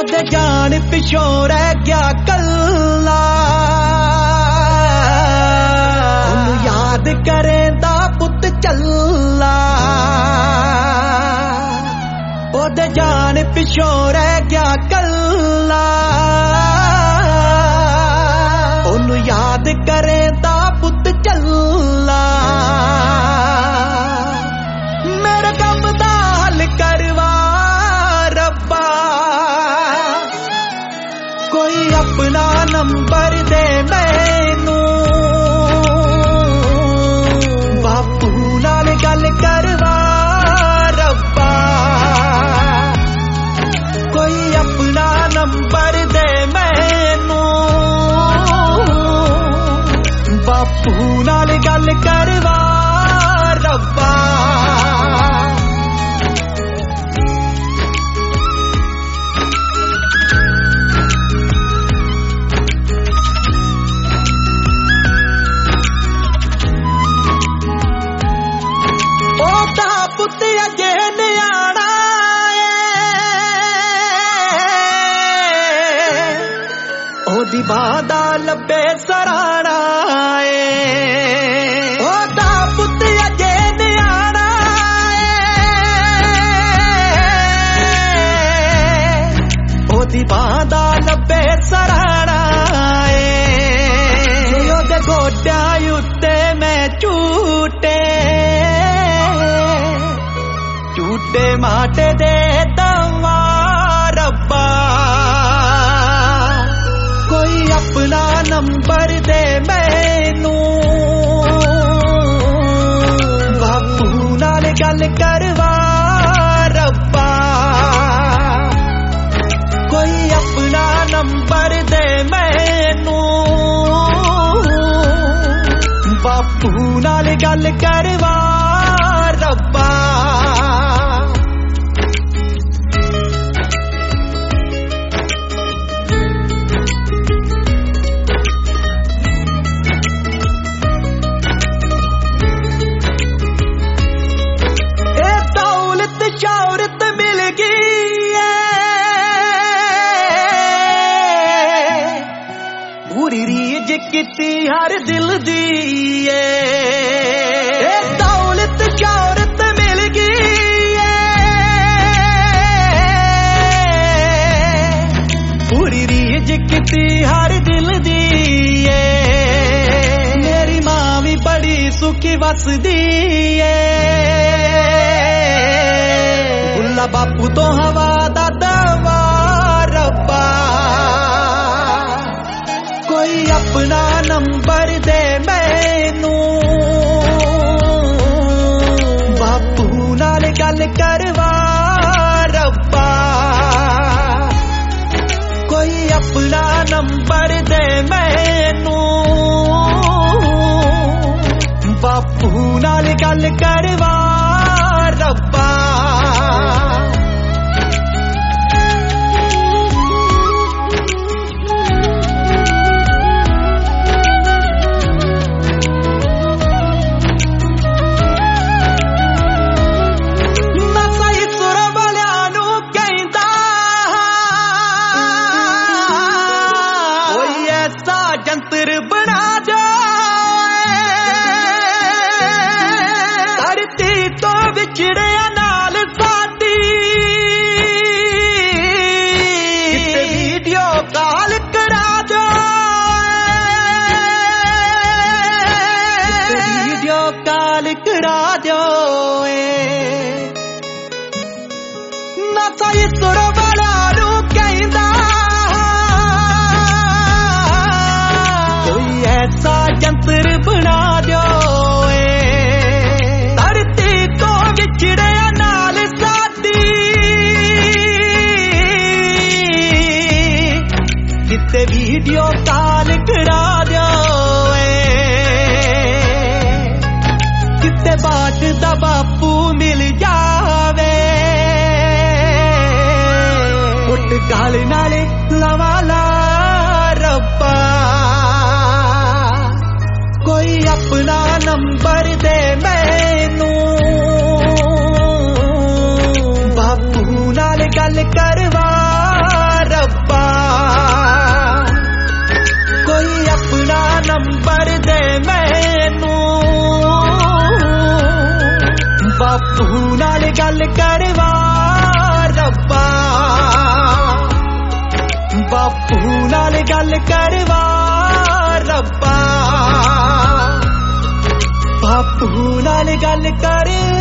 ਉਹਦੇ ਜਾਣ ਪਿਛੋਂ ਰਹਿ ਗਿਆ ਕੱਲਾ, ਉਹਨੂੰ ਯਾਦ ਕਰੇਂਦਾ ਪੁੱਤ ਚੱਲਾ। ਉਹਦੇ ਜਾਣ ਪਿਛੋਂ ਰਹਿ ਗਿਆ ਕੱਲਾ, ਉਹਨੂੰ ਯਾਦ ਕਰੇਂਦਾ ਪੁੱਤ ਚੱਲਾ। ਮੇਰੇ ਕੰਮ ਦਾ ਹੱਲ ਕਰਵਾ ਰੱਬਾ, ਕੋਈ ਆਪਣਾ ਨੰਬਰ ਦੇ ਮੈਨੂੰ, ਬਾਪੂ ਨਾਲ ਗੱਲ ਕਰਵਾ ਰੱਬਾ। ਕੋਈ ਆਪਣਾ ਨੰਬਰ ਦੇ ਮੈਨੂੰ, ਬਾਪੂ ਨਾਲ ਗੱਲ ਕਰਵਾ ਰੱਬਾ। ਉਹਦਾ ਪੁੱਤ ਅਜੇ ਨਿਆਣਾ ਏ, ਉਹਦੀ ਬਾਂਹ ਦਾ ਲੱਭੇ ਸਰਾਣਾ ਏ। ਉਹਦਾ ਪੁੱਤ ਅਜੇ ਨਿਆਣਾ ਏ, ਉਹਦੀ ਬਾਂਹ ਦਾ ਲੱਭੇ ਸਰਾਣਾ ਏ। ਜੇ ਉਹਦੇ ਗੋਡਿਆਂ ਉੱਤੇ ਮੈਂ ਝੂਟੇ ਝੂਟੇ ਮਾਟੇ ਦੇ ਦਵਾਂ ਰੱਬਾ। ਕੋਈ ਆਪਣਾ ਨੰਬਰ ਦੇ ਮੈਨੂੰ, ਬਾਪੂ ਨਾਲ ਗੱਲ ਕਰਵਾ ਰੱਬਾ। ਕੋਈ ਆਪਣਾ ਨੰਬਰ ਦੇ ਮੈਨੂੰ, ਬਾਪੂ ਨਾਲ ਗੱਲ ਕਰਵਾ ਰੱਬਾ। शौहरत मिल गई पूरी रीज किती हर दिल दी दौलत शौहरत मिल गई पूरी रीज किती हर दिल दी। मेरी मां भी बड़ी सुखी वसदी बापू तो हवा दा दवा रब्बा। कोई अपना नंबर दे मैनू, बापू नाल गल करवा रब्बा। कोई अपना नंबर दे मैनू, बापू नाल गल करवा रब्बा। जंतर बना जो धरती तो विछड़े नाल साडी, वीडियो कॉल करा जो, वीडियो कॉल करा जो। ना सही सुर वाला रू कहंदा ऐसा जंतर बना दो धरती तो विछड़े नाल साडी, किते वीडियो कॉल करा दो, किते बाट दा बापू मिल जावे, उठ गाल नाले लवा ला रब्बा। कोई अपना नंबर दे मैनू, बापू नाल गल करवा ਬਾਪੂ ਨਾਲ ਗੱਲ ਕਰਵਾ ਰੱਬਾ ਬਾਪੂ ਨਾਲ ਗੱਲ ਕਰਵਾ ਰੱਬਾ ਬਾਪੂ ਨਾਲ ਗੱਲ ਕਰ